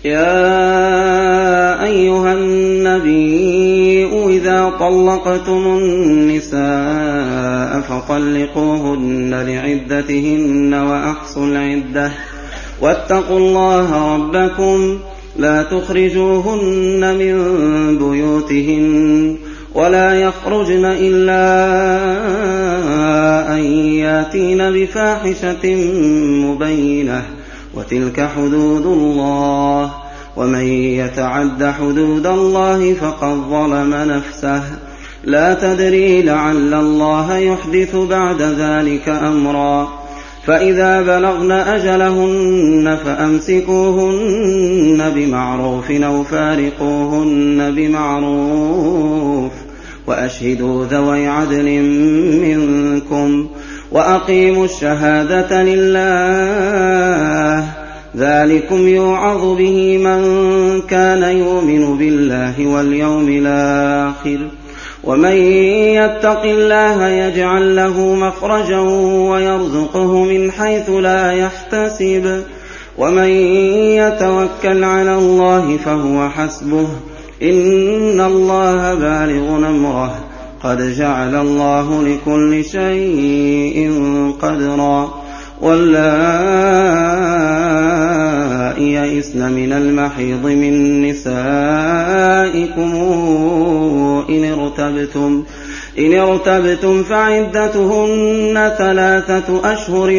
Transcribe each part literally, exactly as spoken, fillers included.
يا أيها النبي إذا طلقتم النساء فطلقوهن لعدتهن وأحصوا العدة واتقوا الله ربكم لا تخرجوهن من بيوتهن ولا يخرجن إلا أن ياتين بفاحشة مبينة وتلك حدود الله ومن يتعد حدود الله فقد ظلم نفسه لا تدري لعل الله يحدث بعد ذلك أمرا فإذا بلغن أجلهن فأمسكوهن بمعروف أو فارقوهن بمعروف وأشهدوا ذوي عدل منكم وأقيموا الشهادة لله ذلكم يوعظ به من كان يؤمن بالله واليوم الآخر ومن يتق الله يجعل له مخرجا ويرزقه من حيث لا يحتسب ومن يتوكل على الله فهو حسبه إن الله بالغ أمره قد جعل الله لكل شيء قدرا واللائي يئسن من المحيض من نسائكم إن ارتبتم, إن ارتبتم فعدتهن ثلاثة أشهر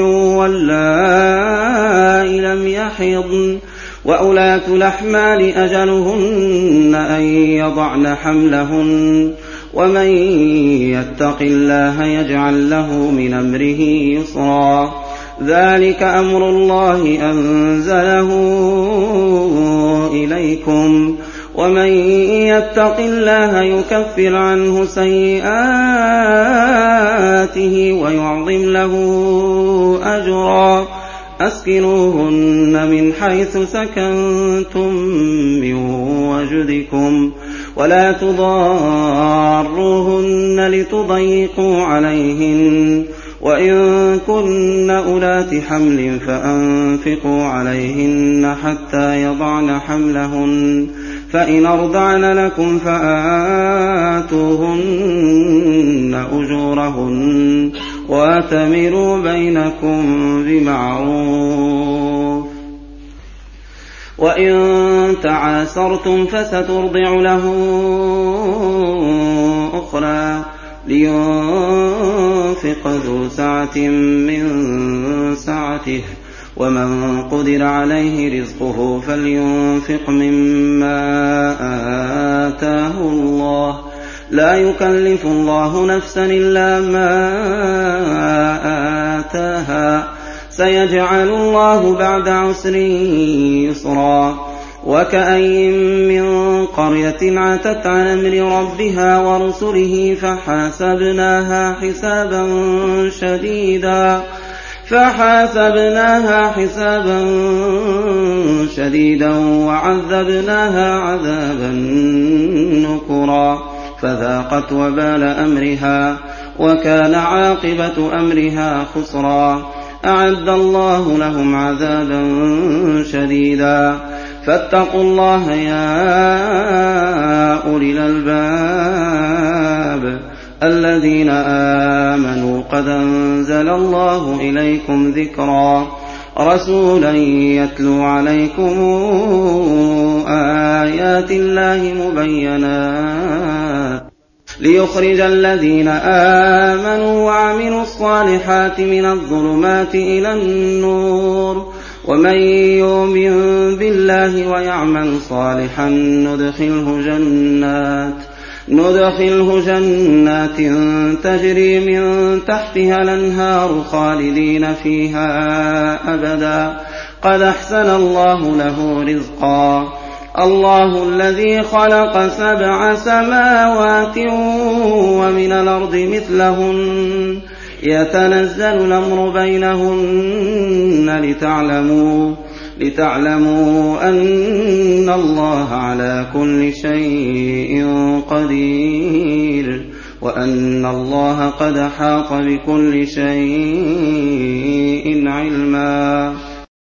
واللائي لم يحضن وأولاة الأحمال أجلهن أن يضعن حملهن ومن يتق الله يجعل له من أمره يسرا ذلك أمر الله أنزله إليكم ومن يتق الله يكفر عنه سيئاته ويعظم له أجرا أسكنوهن من حيث سكنتم من وجدكم ولا تضاروهن لتضيقوا عليهن وإن كن أولات حمل فأنفقوا عليهن حتى يضعن حملهن فإن أرضعن لكم فآتوهن أجورهن وأتمروا بينكم بمعروف وإن تعاسرتم فسترضع له أخرى لينفق ذو سعة من سعته ومن قدر عليه رزقه فلينفق مما آتاه الله لا يكلف الله نفسا إلا ما آتاها سيجعل الله بعد عسر يسرا وكأين من قرية عتت عن أمر ربها ورسله فحاسبناها حسابا شديدا فحاسبناها حسابا شديدا وعذبناها عذابا نكرا فذاقت وبال أمرها وكان عاقبة أمرها خسرا أعد الله لهم عذابا شديدا فاتقوا الله يا أولي الألباب الذين آمنوا قد أنزل الله إليكم ذكرا رسولا يتلو عليكم آيات الله مبينات ليخرج الذين آمنوا وعملوا الصالحات من الظلمات إلى النور ومن يؤمن بالله ويعمل صالحا ندخله جنات ندخله جنات تجري من تحتها الأنهار خالدين فيها أبدا قد أحسن الله له رزقا الله الذي خلق سبع سماوات ومن الأرض مثلهن يتنزل الأمر بينهن لتعلموا لتعلموا أن الله على كل شيء قدير وأن الله قد حاط بكل شيء علما